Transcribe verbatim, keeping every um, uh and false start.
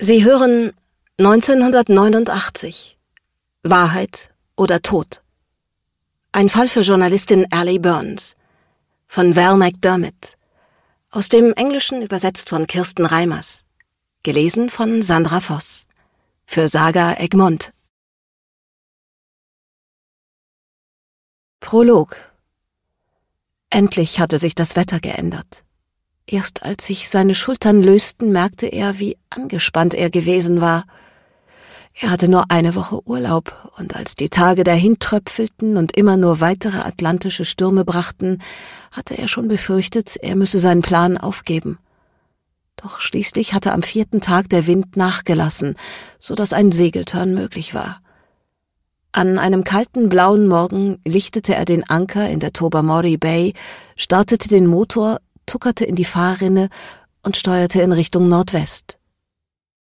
Sie hören neunzehnhundertneunundachtzig. Wahrheit oder Tod. Ein Fall für Journalistin Allie Burns. Von Val McDermid. Aus dem Englischen übersetzt von Kirsten Reimers. Gelesen von Sandra Voss. Für Saga Egmont. Prolog. Endlich hatte sich das Wetter geändert. Erst als sich seine Schultern lösten, merkte er, wie angespannt er gewesen war. Er hatte nur eine Woche Urlaub, und als die Tage dahintröpfelten und immer nur weitere atlantische Stürme brachten, hatte er schon befürchtet, er müsse seinen Plan aufgeben. Doch schließlich hatte am vierten Tag der Wind nachgelassen, so dass ein Segeltörn möglich war. An einem kalten blauen Morgen lichtete er den Anker in der Tobermory Bay, startete den Motor, tuckerte in die Fahrrinne und steuerte in Richtung Nordwest.